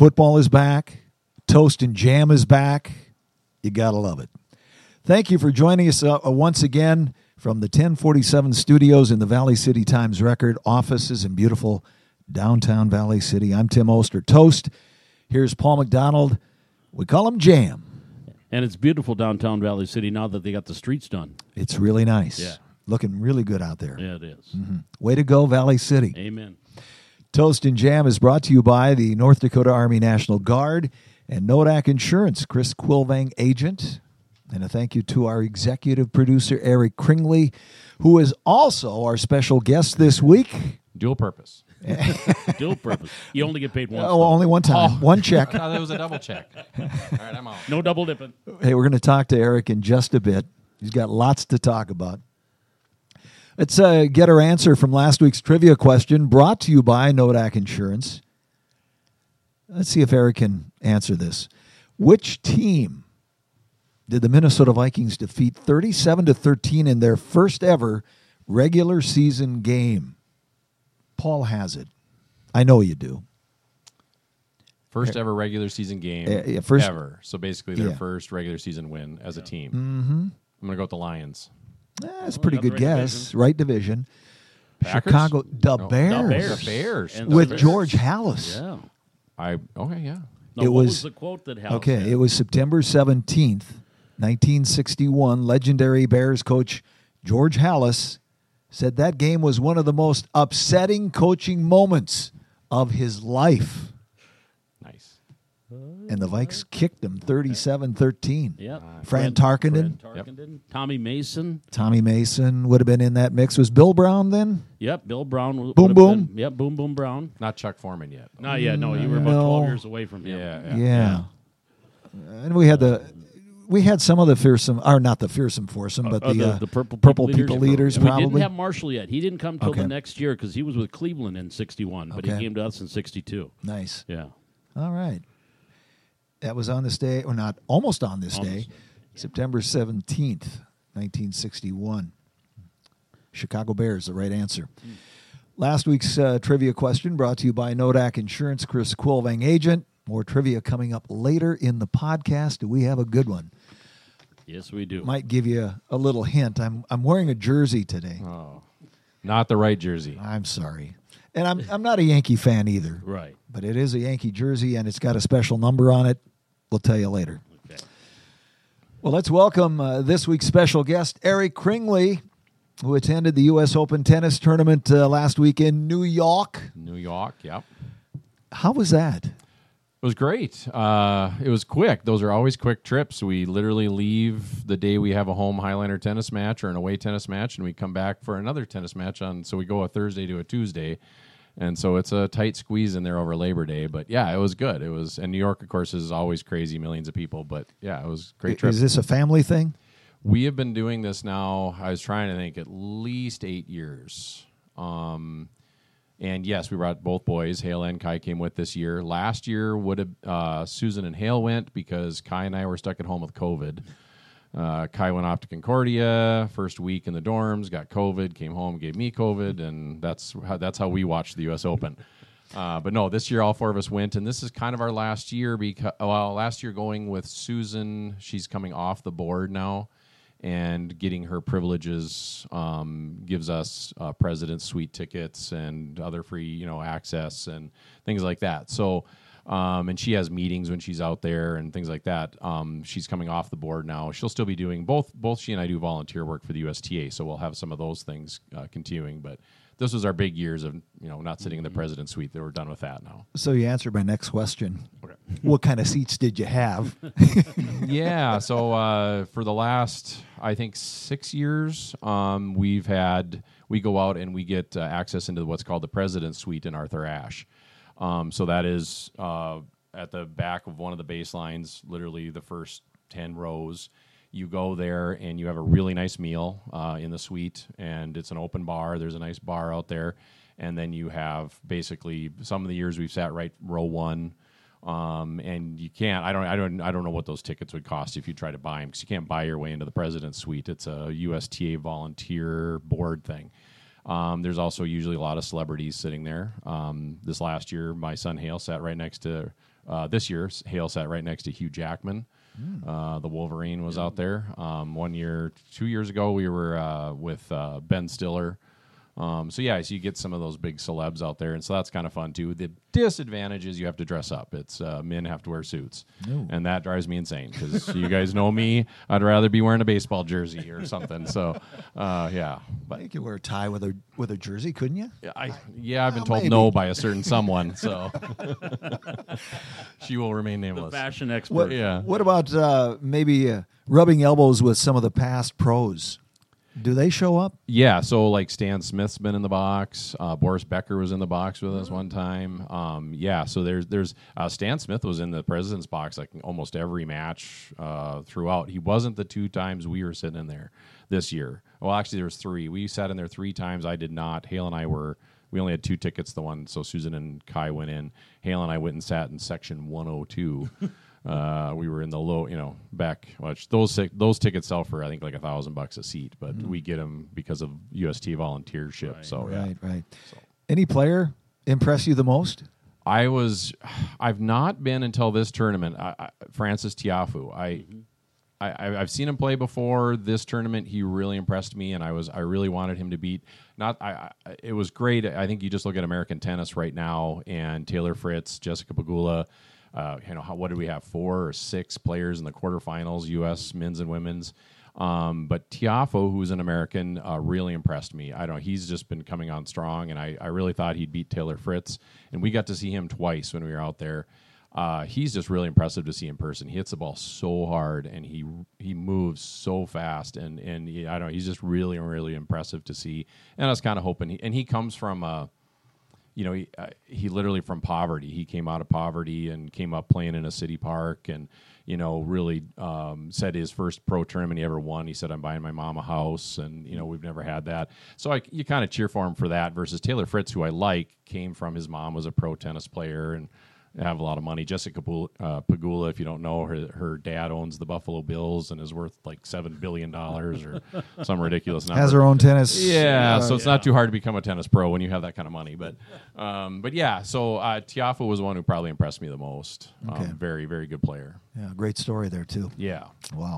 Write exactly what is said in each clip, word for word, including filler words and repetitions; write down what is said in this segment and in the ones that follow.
Football is back. Toast and Jam is back. You got to love it. Thank you for joining us uh, once again from the ten forty-seven studios in the Valley City Times-Record offices in beautiful downtown Valley City. I'm Tim Oster. Toast. Here's Paul McDonald. We call him Jam. And it's beautiful downtown Valley City now that they got the streets done. It's really nice. Yeah. Looking really good out there. Yeah, it is. Mm-hmm. Way to go, Valley City. Amen. Toast and Jam is brought to you by the North Dakota Army National Guard and Nodak Insurance, Chris Quilvang, agent. And a thank you to our executive producer, Eric Kringley, who is also our special guest this week. Dual purpose. Dual purpose. You only get paid once. Oh, only one time. Oh. One check. I thought it was a double check. All right, I'm out. No double dipping. Hey, we're going to talk to Eric in just a bit. He's got lots to talk about. Let's uh, get our answer from last week's trivia question, brought to you by Nodak Insurance. Let's see if Eric can answer this. Which team did the Minnesota Vikings defeat thirty-seven to thirteen in their first ever regular season game? Paul has it. I know you do. First ever regular season game Uh, yeah, first- ever. So basically their Yeah. first regular season win as a team. Mm-hmm. I'm going to go with the Lions. That's a pretty got the good right guess. division. Right division. Packers? Chicago, the No, Bears. The Bears. The Bears. And the With Bears. George Hallis. Yeah. I Okay, yeah. No, It what was- was the quote that Hal Okay, said? it was September seventeenth, nineteen sixty-one. Legendary Bears coach George Hallis said that game was one of the most upsetting coaching moments of his life. Nice. And the Vikes kicked them thirty-seven thirteen. Yep. Fran Tarkenton. Fran Tarkenton. Tommy Mason. Tommy Mason would have been in that mix. Was Bill Brown then? Yep. Bill Brown. would Boom have Boom? been- Yep. Boom Boom Brown. Not Chuck Foreman yet. Not yet. No, you were about No. twelve years away from him. Yeah. Yeah. And we had the we had some of the fearsome, or not the fearsome foursome, but Uh, the, uh, the purple, purple people, people leaders, And we probably. didn't have Marshall yet. He didn't come till Okay. the next year because he was with Cleveland in sixty-one, but Okay. he came to us in sixty-two. Nice. Yeah. All right. That was on this day, or not, almost on this Almost. day, September seventeenth, nineteen sixty-one. Chicago Bears, the right answer. Last week's uh, trivia question brought to you by Nodak Insurance, Chris Quilvang, agent. More trivia coming up later in the podcast. Do we have a good one? Yes, we do. Might give you a, a little hint. I'm I'm wearing a jersey today. Oh. Not the right jersey. I'm sorry. And I'm I'm not a Yankee fan either. Right. But it is a Yankee jersey, and it's got a special number on it. We'll tell you later. Okay. Well, let's welcome uh, this week's special guest, Eric Kringley, who attended the U S Open tennis tournament uh, last week in New York. New York, yep. How was that? It was great. Uh, it was quick. Those are always quick trips. We literally leave the day we have a home Highlander tennis match or an away tennis match, and we come back for another tennis match on. So we go a Thursday to a Tuesday, and so it's a tight squeeze in there over Labor Day. But yeah, it was good. It was, and New York, of course, is always crazy, millions of people. But yeah, it was a great trip. Is this a family thing? We have been doing this now, I was trying to think, at least eight years. Um, and yes, we brought both boys. Hale and Kai came with this year. Last year, would have uh, Susan and Hale went because Kai and I were stuck at home with COVID. Uh, Kai went off to Concordia, first week in the dorms, got COVID, came home, gave me COVID, and that's how, that's how we watched the U S Open. Uh, but no, this year all four of us went, and this is kind of our last year because, well, last year going with Susan, she's coming off the board now. And getting her privileges um, gives us uh, President's Suite tickets and other free, you know, access and things like that. So, um, and she has meetings when she's out there and things like that. Um, she's coming off the board now. She'll still be doing both. Both she and I do volunteer work for the U S T A, so we'll have some of those things uh, continuing. But this was our big years of, you know, not sitting in the President's Suite. That we're done with that now. So you answered my next question. Okay. What kind of seats did you have? Yeah, so uh, for the last, I think, six years, um, we've had, we go out and we get uh, access into what's called the President's Suite in Arthur Ashe. Um, so that is uh, at the back of one of the baselines, literally the first ten rows. You go there and you have a really nice meal uh, in the suite, and it's an open bar. There's a nice bar out there. And then you have basically some of the years we've sat right row one. Um, and you can't. I don't. I don't. I don't know what those tickets would cost if you try to buy them, because you can't buy your way into the President's Suite. It's a U S T A volunteer board thing. Um, there's also usually a lot of celebrities sitting there. Um, this last year, my son Hale sat right next to Uh, this year, Hale sat right next to Hugh Jackman. Mm. Uh, the Wolverine was out there. Um, one year, two years ago, we were uh, with uh, Ben Stiller. Um, so yeah, so you get some of those big celebs out there, and so that's kind of fun too. The disadvantage is you have to dress up. It's uh, men have to wear suits, No. and that drives me insane because you guys know me. I'd rather be wearing a baseball jersey or something. So uh, yeah, but You could wear a tie with a with a jersey, couldn't you? I yeah, I've been Well, told maybe. no by a certain someone, so she will remain The nameless. fashion expert. What, Yeah. what about uh, maybe uh, rubbing elbows with some of the past pros? Do they show up? Yeah, so like Stan Smith's been in the box. Uh, Boris Becker was in the box with us one time. Um, yeah, so there's there's uh, Stan Smith was in the president's box like almost every match uh, throughout. He wasn't the two times we were sitting in there this year. Well, actually, there was three. We sat in there three times. I did not. Hale and I were. We only had two tickets. The one so Susan and Kai went in. Hale and I went and sat in section one oh two. Uh, we were in the low, you know, back. Which those those tickets sell for I think like a thousand bucks a seat, but we get them because of U S T volunteership. Right. So yeah. Right, right. Any player impress you the most? I was, I've not been until this tournament. I, I, Francis Tiafoe. I, I, I, I've seen him play before. This tournament, he really impressed me, and I was, I really wanted him to beat. Not, I, I it was great. I think you just look at American tennis right now, and Taylor Fritz, Jessica Pegula. Uh, you know, how, what did we have? Four or six players in the quarterfinals, U S men's and women's. Um, but Tiafoe, who's an American, uh, really impressed me. I don't know. He's just been coming on strong, and I, I really thought he'd beat Taylor Fritz. And we got to see him twice when we were out there. Uh, he's just really impressive to see in person. He hits the ball so hard, and he he moves so fast. And, and he, I don't know. He's just really, really impressive to see. And I was kind of hoping. He, and he comes from uh, you know, he, uh, he literally from poverty. He came out of poverty and came up playing in a city park and, you know, really um, said his first pro tournament he ever won. He said, I'm buying my mom a house, and, you know, we've never had that. So I, you kind of cheer for him for that versus Taylor Fritz, who I like, came from his mom was a pro tennis player and have a lot of money. Jessica Pegula, uh, Pegula, if you don't know, her her dad owns the Buffalo Bills and is worth like seven billion dollars or some ridiculous number. Has her own tennis. Yeah, uh, so it's yeah. not too hard to become a tennis pro when you have that kind of money. But um, but yeah, so uh, Tiafoe was the one who probably impressed me the most. Okay. Um, very, very good player. yeah, great story there too. Yeah. Wow.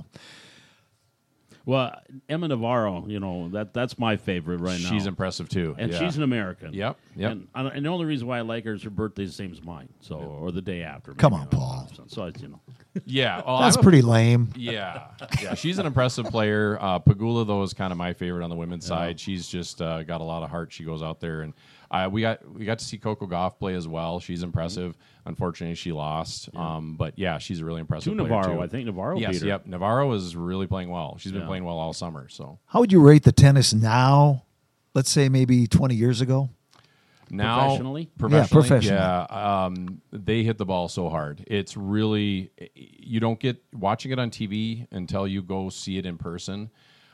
Well, Emma Navarro, you know, that that's my favorite right now. She's impressive too. And yeah. she's an American. Yep, yep. And, I- and the only reason why I like her is her birthday's the same as mine, so or the day after. Come maybe, on, I don't Paul. know. So it's, you know, Yeah. Well, That's I'm a- pretty lame. Yeah, yeah, she's an impressive player. Uh, Pegula, though, is kind of my favorite on the women's side. She's just uh, got a lot of heart. She goes out there, and uh, we got we got to see Coco Gauff play as well. She's impressive. Unfortunately, she lost. Um, but yeah, she's a really impressive to player Navarro, too. I think Navarro Yes, beat her. yep. Navarro is really playing well. She's been Yeah. playing well all summer. So How would you rate the tennis now? Let's say maybe twenty years ago. now, Professionally? professionally, Yeah, professionally. yeah, um, they hit the ball so hard. It's really you don't get watching it on T V until you go see it in person.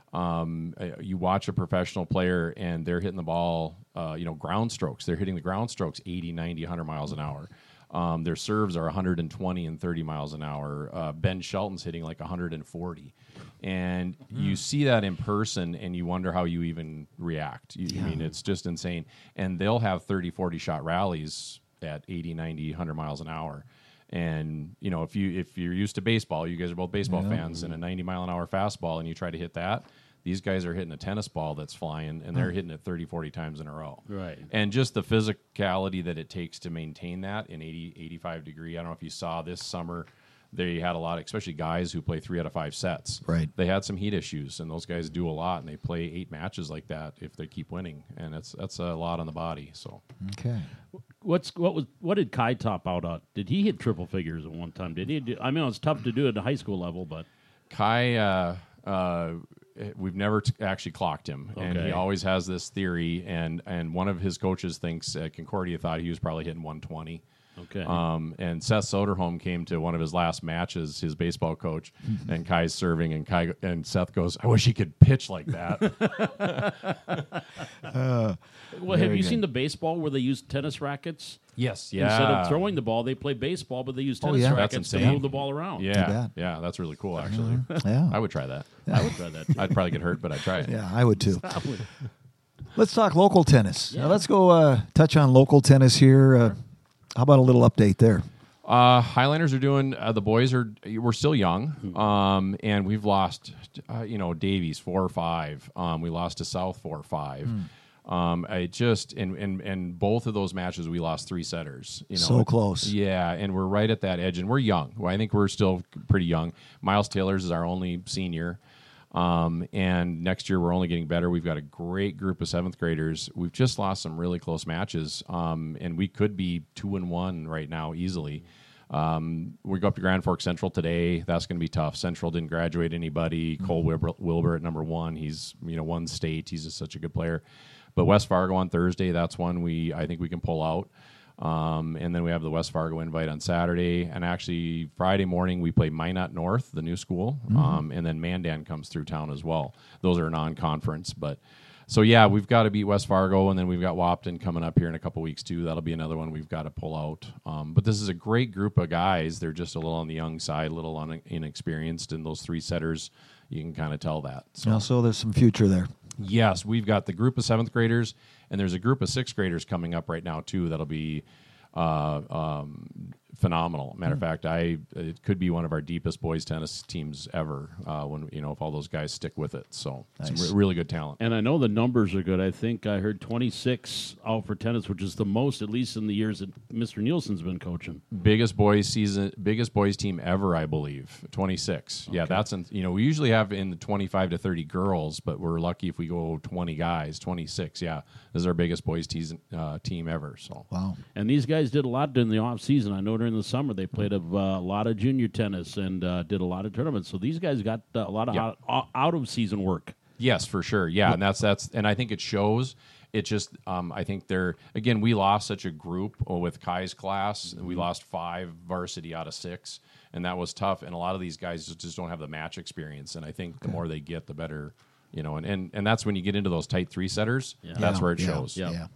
Um, uh, you watch a professional player and they're hitting the ball, uh, you know, ground strokes. They're hitting the ground strokes eighty, ninety, one hundred miles an hour. Um, their serves are one hundred twenty and thirty miles an hour. Uh, Ben Shelton's hitting like one hundred forty. And you see that in person and you wonder how you even react. You, I mean, it's just insane. And they'll have thirty, forty shot rallies at eighty, ninety, one hundred miles an hour. And, you know, if, you, if you're used to baseball, you guys are both baseball fans, and a ninety mile an hour fastball and you try to hit that, these guys are hitting a tennis ball that's flying, and they're hitting it thirty, forty times in a row. Right. And just the physicality that it takes to maintain that in eighty, eighty-five degree. I don't know if you saw this summer, they had a lot, especially guys who play three out of five sets. Right. They had some heat issues, and those guys do a lot, and they play eight matches like that if they keep winning, and it's that's a lot on the body. So Okay. What's what was what did Kai top out at? Did he hit triple figures at one time? Did he? Do, I mean, it's tough to do at the high school level, but Kai, uh, uh, we've never t- actually clocked him, and Okay. he always has this theory, and and one of his coaches thinks uh, Concordia thought he was probably hitting one twenty. okay. Um, and Seth Soderholm came to one of his last matches, his baseball coach, and Kai's serving, and Kai and Seth goes, "I wish he could pitch like that." well, have very you good. seen the baseball where they use tennis rackets? Yes, yeah. Instead of throwing the ball, they play baseball, but they use Oh, tennis yeah. That's rackets to insane. move the ball around. yeah, bet. yeah, that's really cool. Actually, Yeah. I would try that. I would try that too. I'd probably get hurt, but I'd try it. Yeah, I would too. I would. Let's talk local tennis. Yeah. Now let's go uh, touch on local tennis here. Uh, how about a little update there? Uh, Highlanders are doing. Uh, the boys are. We're still young, um, and we've lost. Uh, you know, Davies four or five. Um, we lost to South four or five. Mm. Um, I just and and and both of those matches we lost three setters. You know, so close. Yeah, and we're right at that edge, and we're young. Well, I think we're still pretty young. Miles Taylor's is our only senior. Um, and next year we're only getting better. We've got a great group of seventh graders. We've just lost some really close matches, um, and we could be two and one right now easily. Um, we go up to Grand Forks Central today. That's going to be tough. Central didn't graduate anybody. Mm-hmm. Cole Wilbur, Wilbur at number one. He's you know won state. He's just such a good player. But West Fargo on Thursday, that's one we I think we can pull out. Um, and then we have the West Fargo invite on Saturday. And actually, Friday morning, we play Minot North, the new school. Mm-hmm. Um, and then Mandan comes through town as well. Those are non-conference. But so, yeah, we've got to beat West Fargo. And then we've got Wapton coming up here in a couple weeks, too. That'll be another one we've got to pull out. Um, but this is a great group of guys. They're just a little on the young side, a little un- inexperienced. And those three setters, you can kind of tell that. So. Also, there's some future there. Yes, we've got the group of seventh graders, and there's a group of sixth graders coming up right now too. That'll be uh, um, phenomenal. Matter mm-hmm. of fact, I it could be one of our deepest boys tennis teams ever. Uh, when you know if all those guys stick with it, so nice. Some re- really good talent. And I know the numbers are good. I think I heard twenty-six out for tennis, which is the most, at least in the years that Mister Nielsen's been coaching. Biggest boys season, biggest boys team ever, I believe. twenty-six. Okay. Yeah, that's in, you know we usually have in the twenty-five to thirty girls, but we're lucky if we go twenty guys. twenty-six. Yeah, this is our biggest boys teas, uh, team ever. So wow. And these guys did a lot during the off season. I know during the summer they played a uh, lot of junior tennis and uh, did a lot of tournaments. So these guys got uh, a lot of yep. out, out of season work. Yes, for sure. Yeah, and that's that's and I think it shows. It just um, I think they're again we lost such a group with Kai's class. Mm-hmm. We lost five varsity out of six, and that was tough. And a lot of these guys just, just don't have the match experience. And I think okay. the more they get, the better. You know, and, and, and that's when you get into those tight three setters. Yeah. That's yeah, where it yeah, shows. Yeah. yeah.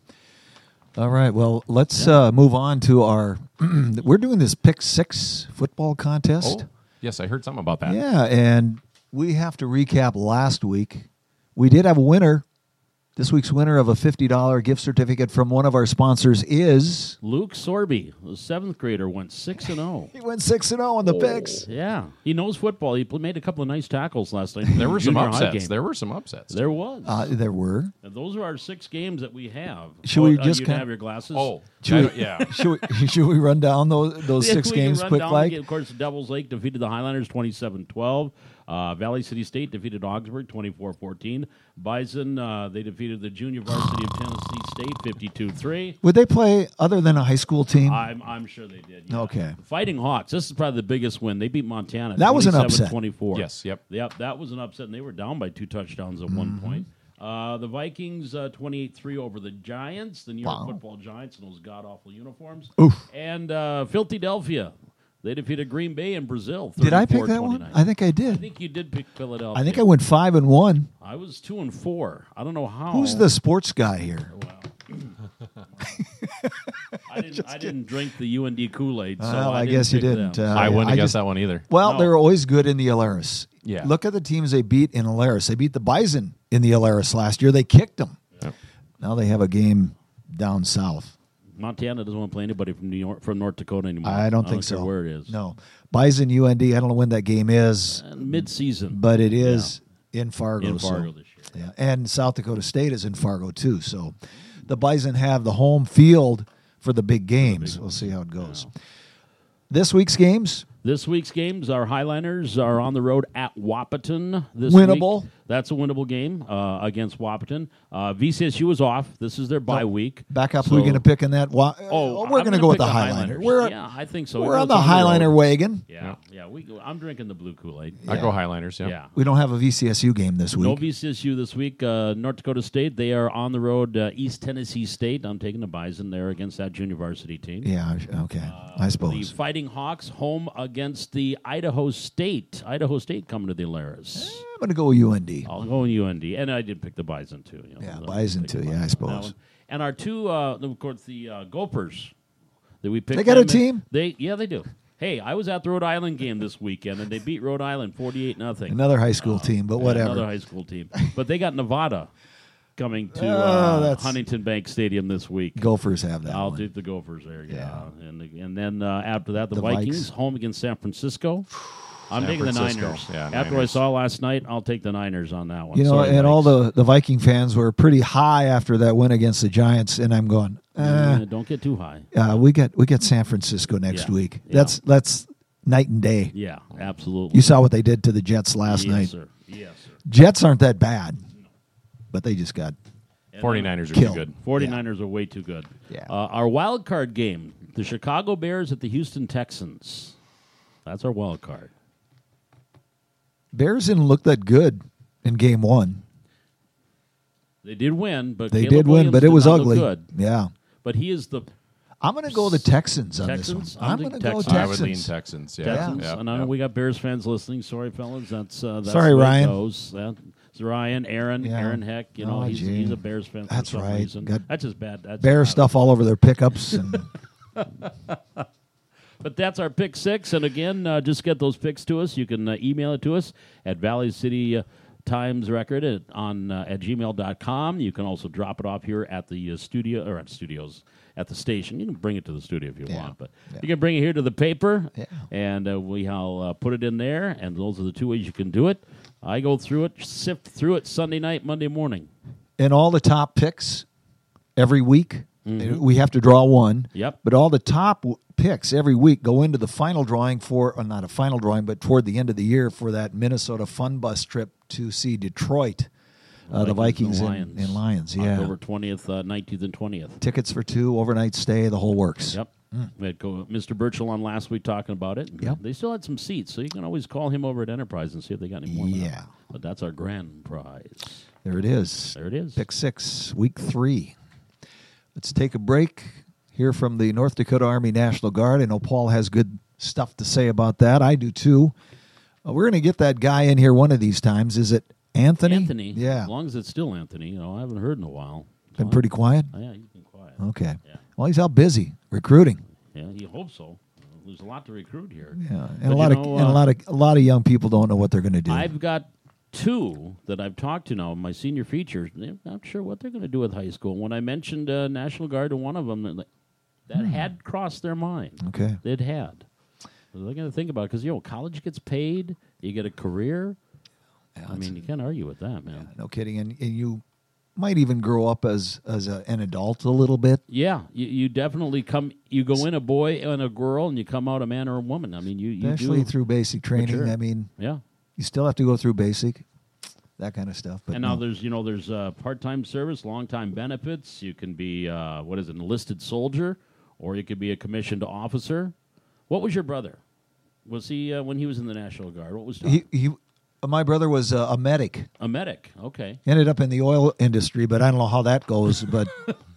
All right. Well, let's yeah. uh, move on to our. We're doing this Pick Six football contest. Oh, yes, I heard something about that. Yeah, and we have to recap last week. We did have a winner. This week's winner of a fifty dollars gift certificate from one of our sponsors is Luke Sorby, the seventh grader, went six and zero. He went six and zero on the oh. picks. Yeah, he knows football. He made a couple of nice tackles last night. There were some upsets. There were some upsets. There was. Uh, there were. And those are our six games that we have. Should oh, we uh, just you kind have your glasses? Oh, should we, yeah. should, we, should we run down those those yeah, six we games can run quick down like? Of course, Devils Lake defeated the Highlanders twenty-seven twelve. Uh, Valley City State defeated Augsburg twenty-four fourteen. Bison, uh, they defeated the junior varsity of Tennessee State fifty-two three. Would they play other than a high school team? I'm, I'm sure they did. Yeah. Okay. Fighting Hawks, this is probably the biggest win. They beat Montana. That was an upset. twenty-four. Yes, yep. Yep, that was an upset, and they were down by two touchdowns at mm-hmm. one point. Uh, the Vikings, uh, twenty-eight three over the Giants, the New York wow. football Giants in those god-awful uniforms. Oof. And uh, Philadelphia. They defeated Green Bay in Brazil. Did I pick that one? I think I did. I think you did pick Philadelphia. I think I went five and one. I was two and four. I don't know how. Who's the sports guy here? Well, I didn't. I didn't drink the U N D Kool-Aid. So well, I, I didn't guess you pick didn't. them. Uh, I wouldn't I have guessed just, that one either. Well, No. they're always good in the Alaris. Yeah. Look at the teams they beat in Alaris. They beat the Bison in the Alaris last year. They kicked them. Yep. Now they have a game down south. Montana doesn't want to play anybody from New York, from North Dakota anymore. I don't I think don't so. care where it is. No, Bison U N D. I don't know when that game is. Uh, mid-season, but it is yeah. in Fargo. In Fargo so, this year. Yeah, and South Dakota State is in Fargo too. So the Bison have the home field for the big games. The big we'll see how it goes. Yeah. This week's games. This week's games, our Highlanders are on the road at Wapaton this Winnable. week. That's a winnable game uh, against Wapaton. Uh, V C S U is off. This is their bye no, week. Back up. So, We're going to pick in that. Wa- oh, we're going to go with the Highlander. We're, yeah, I think so. We're on the Highlander wagon. Yeah, yeah. We. I'm drinking the blue Kool-Aid. I Yeah. go Highlanders. Yeah. yeah. We don't have a V C S U game this week. No V C S U this week. Uh, North Dakota State, they are on the road. Uh, East Tennessee State. I'm taking the Bison there against that junior varsity team. Yeah, okay. Uh, I The suppose. Fighting Hawks home against the Idaho State. Idaho State coming to the Alaris. I'm going to go with U N D. I'll go in U N D. And I did pick the Bison, too. You know, Yeah, so Bison, pick too. the Yeah, I Bison on that suppose. one. And our two, uh, of course, the uh, Gophers that we picked. They got a them in- team? They Yeah, they do. Hey, I was at the Rhode Island game this weekend, and they beat Rhode Island forty-eight nothing. Another high school team, but whatever. Another high school team. But they got Nevada. coming to Oh, uh, that's- Huntington Bank Stadium this week. Gophers have that I'll one. do the Gophers there, yeah. Yeah. And and then uh, after that, the, The Vikings Vikes. home against San Francisco. I'm San taking Francisco. the Niners. Yeah, After I Niners. saw last night, I'll take the Niners on that one. You know, Sorry, and all Vikes. the, the Viking fans were pretty high after that win against the Giants, and I'm going, Uh, uh, don't get too high. uh, we get we get San Francisco next Yeah. week. Yeah. That's that's night and day. Yeah, absolutely. You saw what they did to the Jets last yes, night. sir. Yes, sir. Jets aren't that bad, but they just got And, uh, forty-niners are Kill. too good. forty-niners are way too good. Yeah. Uh, our wild card game, the Chicago Bears at the Houston Texans. That's our wild card. Bears didn't look that good in game one. They did win, but They Caleb did win, Williams but it did was not look ugly. Good. Yeah. But he is the I'm going to go the Texans on Texans? this one. I'm I'm thinking going to go Texans. I would lean Texans. Texans. Yeah. Texans. Yeah. And I know yeah. we got Bears fans listening. Sorry, fellas. That's uh, that's Sorry, the way it Ryan. goes. That's Ryan, Aaron, Yeah. Aaron Heck. You know, Oh, he's, gee. he's a Bears fan That's for some right. reason. Got That's just bad. That's Bear bad. stuff all over their pickups. And But that's our pick six. And again, uh, just get those picks to us. You can uh, email it to us at Valley City uh, Times Record at, on uh, at gmail dot com. You can also drop it off here at the uh, studio or at studios at the station. You can bring it to the studio if you Yeah. want, but Yeah. you can bring it here to the paper, Yeah. and uh, we'll uh, put it in there. And those are the two ways you can do it. I go through it, sift through it Sunday night, Monday morning. and all the top picks every week, we have to draw one. Yep. But all the top w- picks every week go into the final drawing for, or not a final drawing, but toward the end of the year for that Minnesota Fun Bus trip to see Detroit, uh, the Vikings and and Lions. and Lions. Yeah. October twentieth, uh, nineteenth, and twentieth. Tickets for two, overnight stay, the whole works. Yep. We had go, Mister Birchall on last week talking about it. Yep. They still had some seats, so you can always call him over at Enterprise and see if they got any more. left. Yeah. But that's our grand prize. There it is. There it is. Pick six, week three. Let's take a break. Hear from the North Dakota Army National Guard. I know Paul has good stuff to say about that. I do too. Uh, we're going to get that guy in here one of these times. Is it Anthony? Anthony. Yeah. As long as it's still Anthony. You know, I haven't heard in a while. So Been pretty quiet? I- yeah, he's been quiet. Okay. Yeah. Well, he's out busy recruiting. Yeah, you hope so. There's a lot to recruit here. Yeah. And But a lot you of know, and a uh, lot of a lot of young people don't know what they're going to do. I've got two that I've talked to now, my senior features. They're not sure what they're going to do with high school. When I mentioned uh, National Guard to one of them, that that had crossed their mind. okay. It had. So they're going to think about it because, you know, college gets paid, you get a career. Yeah, I mean, you can't argue with that, man. no kidding. And, and you might even grow up as as a, an adult a little bit. Yeah, you, you definitely come. You go in a boy and a girl, and you come out a man or a woman. I mean, you, you Especially do. through basic training. Sure. I mean, Yeah, you still have to go through basic, that kind of stuff. But and now no. there's you know there's uh, part-time service, long-time benefits. You can be uh, what is it, enlisted soldier, or you could be a commissioned officer. What was your brother? Was he uh, when he was in the National Guard? What was he, he my brother was a, a medic. a medic? Okay, Ended up in the oil industry, but I don't know how that goes. But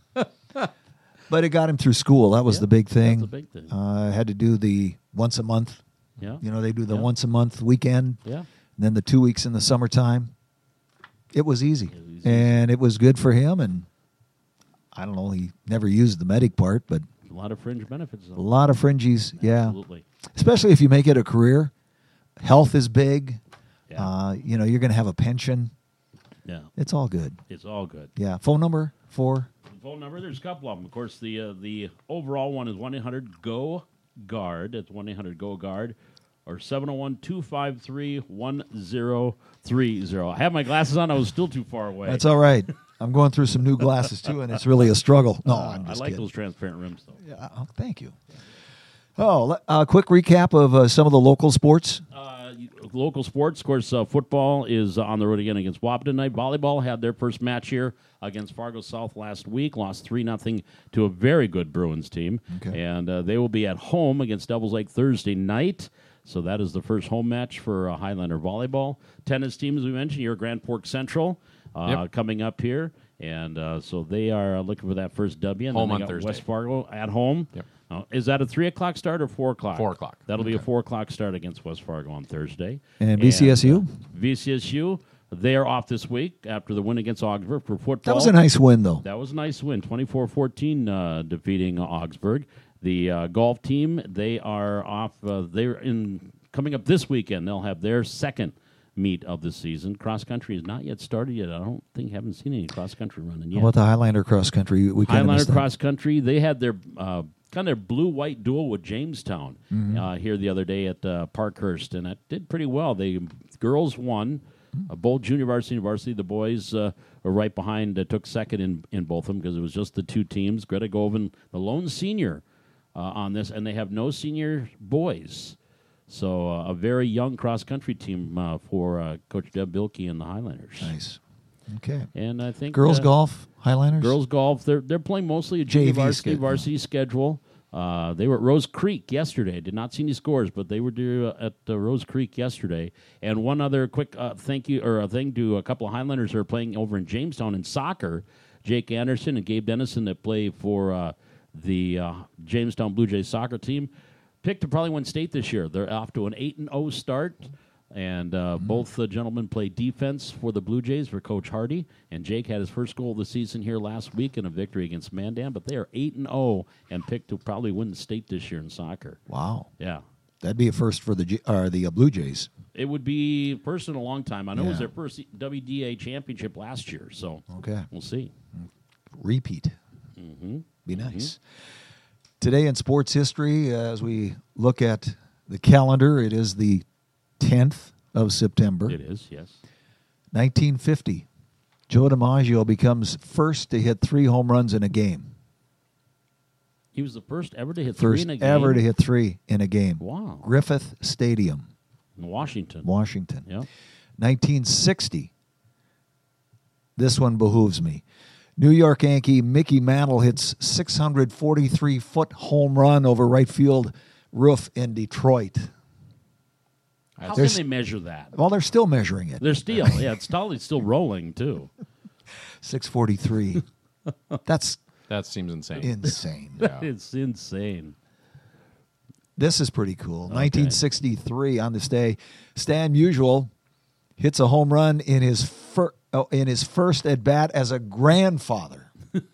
but it got him through school. That was Yeah, the big thing. that's a big thing. Uh, had to do the once a month. yeah, You know, they do the Yeah. once a month weekend. yeah. And then the two weeks in the summertime. It was easy, It was easy. and it was good for him. And I don't know, he never used the medic part, but A lot of fringe benefits. a Though. lot of fringies. Yeah, Absolutely. especially if you make it a career. Health is big. Yeah. Uh, you know, you're going to have a pension. Yeah, It's all good. it's all good. Yeah. Phone number for The phone number, there's a couple of them. Of course, the uh, the overall one is one eight hundred G O GUARD. That's one eight hundred G O GUARD. Or seven oh one, two five three, one oh three oh. I have my glasses on. I was still too far away. That's all right. I'm going through some new glasses too, and it's really a struggle. No, I'm I just like kidding. those transparent rims, though. Yeah, oh, thank you. Oh, a uh, quick recap of uh, some of the local sports. Uh, local sports, of course, uh, football is uh, on the road again against Wahpeton tonight. Volleyball had their first match here against Fargo South last week. Lost three nothing to a very good Bruins team. Okay. And uh, they will be at home against Devils Lake Thursday night. So that is the first home match for uh, Highlander Volleyball. Tennis team, as we mentioned, your Grand Fork Central uh, Yep. coming up here. And uh, so they are uh, looking for that first W. And Home then they on got Thursday. West Fargo at home. Yep. Uh, is that a three o'clock start or four o'clock? Four o'clock. That'll be a four o'clock start against West Fargo on Thursday. And V C S U? uh, V C S U, they are off this week after the win against Augsburg for football. That was a nice win, though. That was a nice win, twenty-four fourteen, uh, defeating Augsburg. The uh, golf team, they are off. Uh, they're in coming up this weekend. They'll have their second meet of the season. Cross country has not yet started yet. I don't think haven't seen any cross country running yet. How about the Highlander cross country? We kind of Highlander missed that. cross country. They had their uh, kind of their blue white duel with Jamestown Mm-hmm. uh, here the other day at uh, Parkhurst, and it did pretty well. They girls won. Uh, both junior varsity and varsity. The boys uh, were right behind. Uh, took second in, in both of them because it was just the two teams. Greta Govan, the lone senior uh, on this, and they have no senior boys. So uh, a very young cross country team uh, for uh, Coach Deb Bilkey and the Highlanders. Nice. Okay. And I think Girls uh, golf, Highlanders? Girls golf. They're they're playing mostly a J junior V varsity schedule. varsity schedule. Uh, they were at Rose Creek yesterday. Did not see any scores, but they were there at uh, Rose Creek yesterday. And one other quick uh, thank you or a thing to a couple of Highlanders who are playing over in Jamestown in soccer. Jake Anderson and Gabe Dennison that play for uh, the uh, Jamestown Blue Jays soccer team picked to probably win state this year. They're off to an eight and oh start. And uh, Mm-hmm. both uh, gentlemen play defense for the Blue Jays for Coach Hardy. And Jake had his first goal of the season here last week in a victory against Mandan. But they are eight and oh and picked to probably win the state this year in soccer. Wow. Yeah. That'd be a first for the J- or the uh, Blue Jays. It would be first in a long time. I know it was Yeah. their first W D A championship last year. So Okay. we'll see. Repeat. Mm-hmm. Be nice. Today in sports history, uh, as we look at the calendar, it is the tenth of September. It is, yes. nineteen fifty. Joe DiMaggio becomes first to hit three home runs in a game. He was the first ever to hit three First in a game. ever to hit three in a game. Wow. Griffith Stadium, In Washington. Washington. Yeah. nineteen sixty. This one behooves me. New York Yankee Mickey Mantle hits six hundred forty-three foot home run over right field roof in Detroit. How There's- can they measure that? Well, they're still measuring it. They're still, yeah, it's probably still rolling, too. six forty-three. That's That seems insane. insane. Yeah. It's insane. This is pretty cool. nineteen sixty-three on this day, Stan Musial hits a home run in his fir- oh, in his first at bat as a grandfather.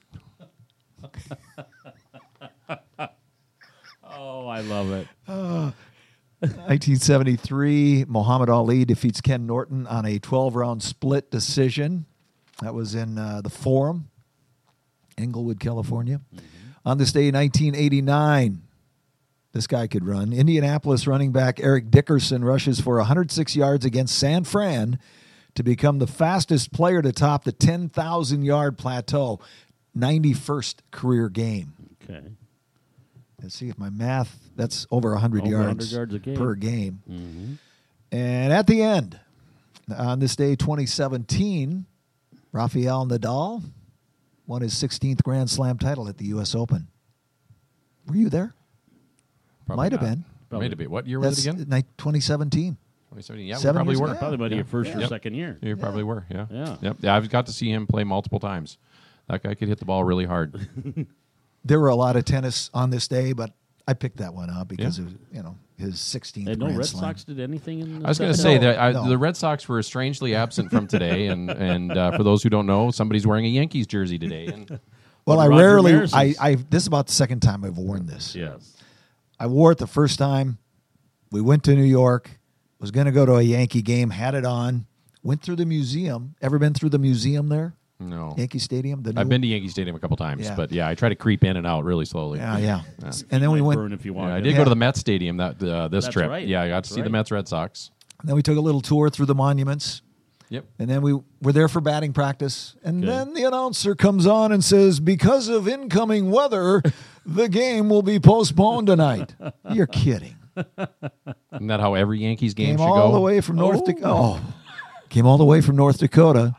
Oh, I love it. nineteen seventy-three, Muhammad Ali defeats Ken Norton on a twelve round split decision. That was in uh, the Forum, Inglewood, California. On this day, nineteen eighty-nine, this guy could run. Indianapolis running back Eric Dickerson rushes for one hundred six yards against San Fran to become the fastest player to top the ten thousand yard plateau. ninety-first career game. Okay. Let's see if my math, that's over one hundred Over yards, one hundred yards a game. per game. Mm-hmm. And at the end, on this day, twenty seventeen, Rafael Nadal won his sixteenth Grand Slam title at the U S Open. Were you there? Probably Might have not. been. Probably. Might have been. What year was That's it again? ni- twenty seventeen. twenty seventeen. Yeah, we Seven probably years were. ago. Probably might be your first or Yep. second year. You probably were. Yeah. Yeah. Yep. Yeah, I've got to see him play multiple times. That guy could hit the ball really hard. There were a lot of tennis on this day, but I picked that one up because Yeah. it was, you know, his sixteenth And no Grand Red Slam. Sox did anything in the I was going to second? say that I, no. the Red Sox were strangely absent from today, and and uh, for those who don't know, somebody's wearing a Yankees jersey today. And Well, What I about Roger rarely. Maris's? I, I. This is about the second time I've worn this. Yes. I wore it the first time. We went to New York. Was going to go to a Yankee game. Had it on. Went through the museum. Ever been through the museum there? no, Yankee Stadium. The I've new- been to Yankee Stadium a couple times, Yeah. but yeah, I try to creep in and out really slowly. Yeah, yeah. And then we Might went. burn if you want. Yeah, I it. did Yeah. go to the Mets Stadium that uh, this That's trip. right. Yeah, I got That's to see the right. Mets Red Sox. Then we took a little tour through the monuments. Yep. And then we were there for batting practice. And Okay. then the announcer comes on and says, because of incoming weather, the game will be postponed tonight. You're kidding. Isn't that how every Yankees game Came should all go? the way from North Dakota. Oh. Came all the way from North Dakota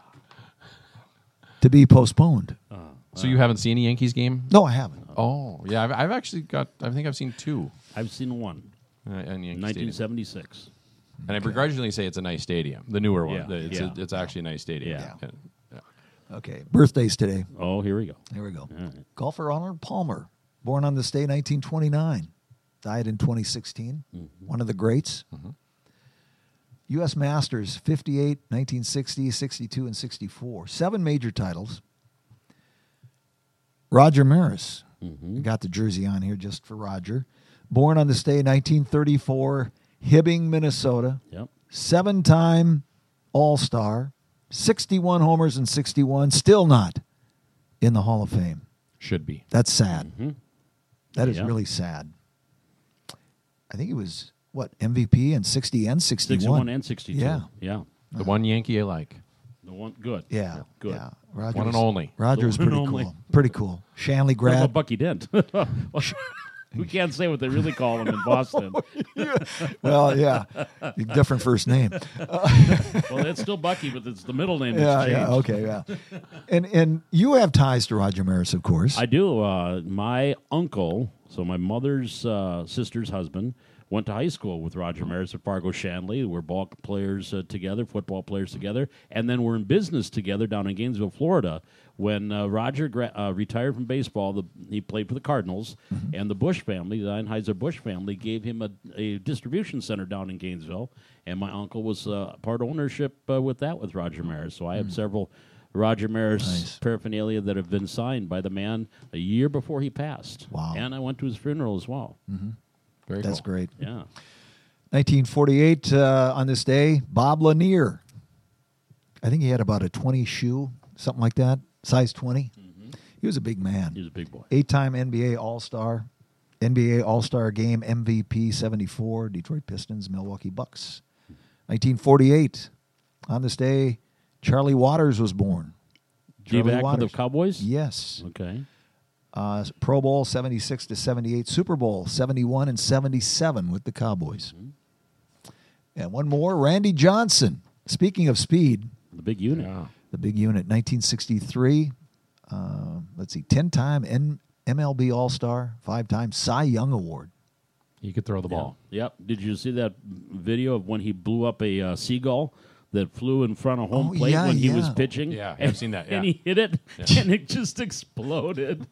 to be postponed. So you haven't seen a Yankees game? No, I haven't. Oh, yeah. I've, I've actually got. I think I've seen two. I've seen one. Uh, in Yankee nineteen Stadium. seventy-six. And I begrudgingly say it's a nice stadium, the newer one. Yeah, The- It's, yeah. A, it's actually a nice stadium. Yeah. Yeah. Yeah. Okay. Birthdays today. Oh, here we go. Here we go. All right. Golfer Arnold Palmer, born on this day, nineteen twenty-nine. Died in twenty sixteen. Mm-hmm. One of the greats. U S Masters, fifty-eight, nineteen sixty, sixty-two, and sixty-four. Seven major titles. Roger Maris. Mm-hmm. I got the jersey on here just for Roger. Born on this day, nineteen thirty-four, Hibbing, Minnesota. Yep. Seven-time All-Star, sixty-one homers and sixty-one, still not in the Hall of Fame. Should be. That's sad. Mm-hmm. That is Yeah. really sad. I think he was, what, M V P in sixty and sixty-one? sixty-one and sixty-two. Yeah. Yeah. The one Yankee I like. The one good. Yeah. Good. Yeah. Roger One and was- only. Roger was The one pretty and only. cool. Pretty cool. Shanley What about grad. Bucky Dent? We can't say what they really call him in Boston. Well, yeah. Different first name. Well, it's still Bucky, but it's the middle name Yeah, that's changed. yeah, okay, yeah. And and you have ties to Roger Maris, of course. I do. Uh, my uncle, so my mother's uh, sister's husband, went to high school with Roger Maris at Fargo Shanley. We're ball players uh, together, football players together, and then we're in business together down in Gainesville, Florida. When uh, Roger gra- uh, retired from baseball, the, he played for the Cardinals, Mm-hmm. and the Bush family, the Anheuser-Busch family, gave him a, a distribution center down in Gainesville, and my uncle was uh, part ownership uh, with that with Roger Maris. So I have several Roger Maris Nice. paraphernalia that have been signed by the man a year before he passed. Wow. And I went to his funeral as well. Very That's cool. great. Yeah. nineteen forty-eight, uh, on this day, Bob Lanier. I think he had about a twenty shoe, something like that, size twenty. He was a big man. He was a big boy. Eight-time N B A All-Star, N B A All-Star Game M V P seventy-four, Detroit Pistons, Milwaukee Bucks. nineteen forty-eight, on this day, Charlie Waters was born. Gave Charlie back for Waters. the Cowboys? Yes. Okay. Uh, Pro Bowl seventy-six to seventy-eight, Super Bowl seventy-one and seventy-seven with the Cowboys. And one more, Randy Johnson. Speaking of speed, The big unit. Yeah. the big unit, nineteen sixty-three. Uh, let's see, ten-time N- M L B All-Star, five-time Cy Young Award. He could throw the ball. Yep. Did you see that video of when he blew up a uh, seagull that flew in front of home Oh, plate yeah, when he was yeah. pitching? Yeah, and, I've seen that, And yeah. he hit it, and it just exploded.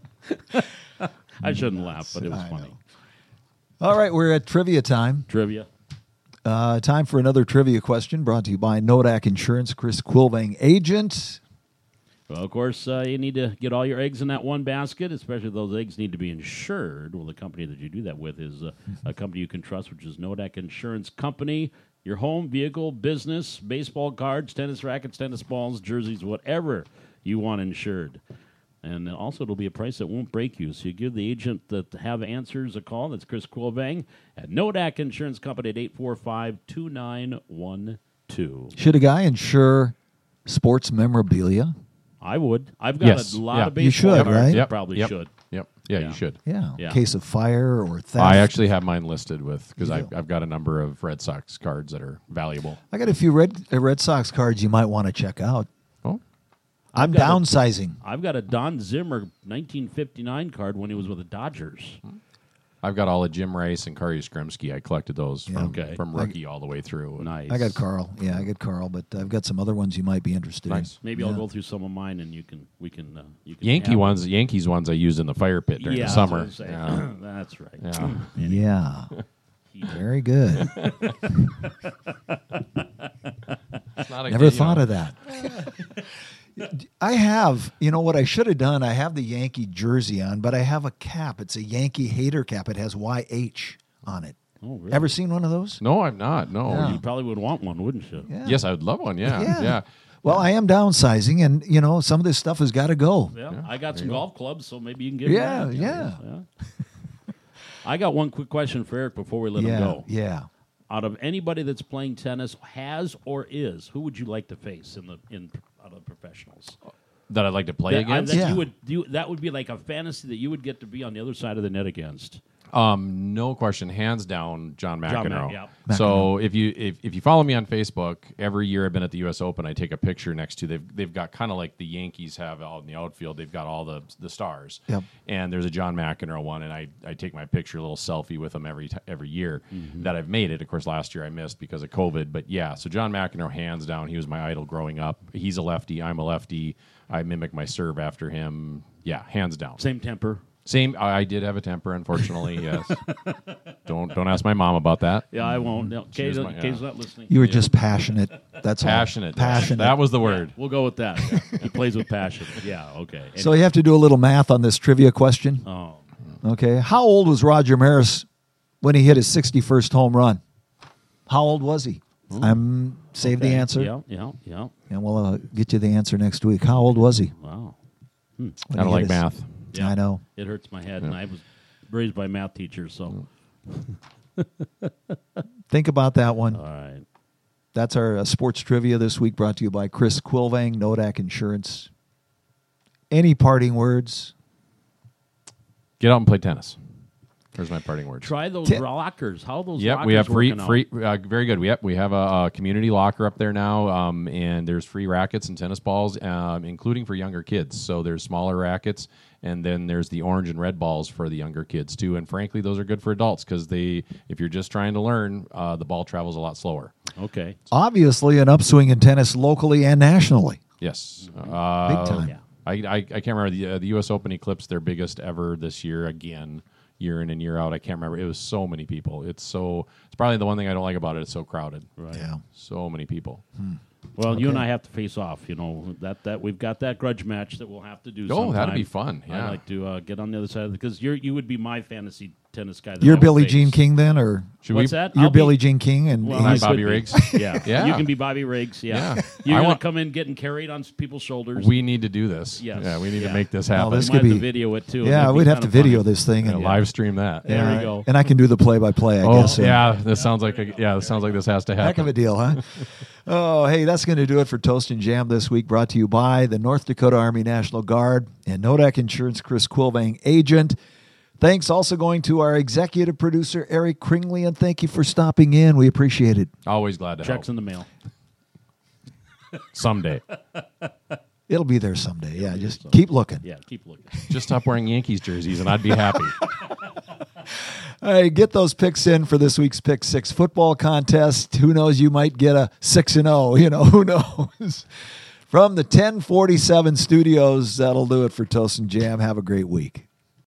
I shouldn't laugh, but it was I funny. know. All right, we're at trivia time. Trivia. Uh, time for another trivia question brought to you by Nodak Insurance, Chris Quilvang, agent. Well, of course, uh, you need to get all your eggs in that one basket, especially those eggs need to be insured. Well, the company that you do that with is uh, a company you can trust, which is Nodak Insurance Company. Your home, vehicle, business, baseball cards, tennis rackets, tennis balls, jerseys, whatever you want insured. And also, it'll be a price that won't break you. So you give the agent that have answers a call. That's Chris Quilvang at Nodak Insurance Company at eight four five, two nine one two. Should a guy insure sports memorabilia? I would. I've got Yes. a lot Yeah. of baseball You should, cards. right? You Yep. probably Yep. should. Yep. Yeah, Yeah. you should. Yeah, Yeah. case of fire or theft. I actually have mine listed with because You I've, do? I've got a number of Red Sox cards that are valuable. I got a few Red uh, Red Sox cards you might want to check out. Oh, I'm got a- downsizing. I've got a Don Zimmer nineteen fifty-nine card when he was with the Dodgers. I've got all of Jim Rice and Kari Skrimsky. I collected those Yeah. from, Okay. from rookie all the way through. Nice. I got Carl. Yeah, I got Carl, but I've got some other ones you might be interested Nice. Maybe I'll Yeah. go through some of mine, and you can we can uh, you can Yankee have ones, Yankees ones I used in the fire pit during Yeah, the that's what summer. I'm saying. Yeah. That's right. Yeah. in. Yeah. Very good. It's not a Never good, you thought know, of that. I have, you know what I should have done? I have the Yankee jersey on, but I have a cap. It's a Yankee hater cap. It has Y H on it. Oh, really? Ever seen one of those? No, I'm not. No. Yeah. You probably would want one, wouldn't you? Yeah. Yes, I would love one. Yeah. Yeah. Yeah. Well, I am downsizing, and, you know, some of this stuff has got to go. Yeah, Yeah, I got there some you go. golf clubs, so maybe you can get Yeah, that. yeah. yeah. I got one quick question for Eric before we let yeah, him go. yeah. Out of anybody that's playing tennis, has or is, who would you like to face in the in out of the professionals? That I'd like to play That, I- against. that Yeah. you would you, that would be like a fantasy that you would get to be on the other side of the net against. Um, no question, hands down, John John McEnroe. Mc- yeah. So if you if, if you follow me on Facebook, every year I've been at the U S Open, I take a picture next to they've they've got kind of like the Yankees have out in the outfield. They've got all the the stars. Yep. And there's a John McEnroe one, and I, I take my picture, a little selfie with him every t- every year that I've made it. Of course, last year I missed because of COVID, but yeah. So John McEnroe, hands down, he was my idol growing up. He's a lefty, I'm a lefty. I mimic my serve after him. Yeah, hands down. Same temper. Same. I I did have a temper, unfortunately. Yes. don't don't ask my mom about that. Yeah, I won't. No, Kay's, was my- Kay's yeah. not listening. You were just passionate. That's all. Passionate. Passionate. That was the word. We'll go with that. He plays with passion. Yeah. Okay. And- So you have to do a little math on this trivia question. oh, Okay. How old was Roger Maris when he hit his sixty-first home run? How old was he? I'm save Okay. the answer, Yeah, yeah, yeah. and we'll uh, get you the answer next week. How old was he? Wow. when I don't he like hit his- math. Yeah. I know. It hurts my head, and I was raised by math teachers, so. Think about that one. All right. That's our uh, sports trivia this week, brought to you by Chris Quilvang, Nodak Insurance. Any parting words? Get out and play tennis. There's my parting words. Try those Ti- lockers. How are those Yep, lockers we have free, working out? free, uh, very good. We have we have a, a community locker up there now, um, and there's free rackets and tennis balls, um, including for younger kids. So there's smaller rackets, and then there's the orange and red balls for the younger kids too. And frankly, those are good for adults because they, if you're just trying to learn, uh, the ball travels a lot slower. Okay. Obviously, an upswing in tennis locally and nationally. Yes, uh, Big time. Yeah. I, I I can't remember the uh, the U S Open eclipsed their biggest ever this year again. Year in and year out, I can't remember. It was so many people. It's so. It's probably the one thing I don't like about it. It's so crowded. Right. Yeah. So many people. Well, you and Okay. I have to face off. You know that that we've got that grudge match that we'll have to do. Oh, that'd sometime. be fun, yeah. I'd like to uh, get on the other side of it because you're you would be my fantasy tennis guy. That You're I would Billie face. Jean King then, or Should What's we? that? you're I'll be- Billie Jean King, and Well, Am I I he's, could Bobby be. Riggs? Yeah. Yeah. You can be Bobby Riggs. Yeah. Yeah. You're I gonna want- come in getting carried on people's shoulders. We need to do this. Yes. Yeah, we need Yeah. to make this Well, happen. this we might could have be- to video it too. yeah, That'd be we'd have kinda to video funny. this thing, Yeah, and live stream that. There yeah, we go. and I can do the play-by-play. I Oh, guess. so. yeah. This sounds like a, yeah. This sounds like this has to happen. Heck of a deal, huh? Oh, hey, that's going to do it for Toast and Jam this week, brought to you by the North Dakota Army National Guard and Nodak Insurance, Chris Quilvang, agent. Thanks also going to our executive producer, Eric Kringley, and thank you for stopping in. We appreciate it. Always glad to Checks help. in the mail. Someday. It'll be there someday. Yeah, just keep looking. Yeah, keep looking. Just stop wearing Yankees jerseys, and I'd be happy. Hey, get those picks in for this week's Pick Six football contest. Who knows? You might get a six and zero. You know, who knows? From the ten forty-seven studios, that'll do it for Toast and Jam. Have a great week.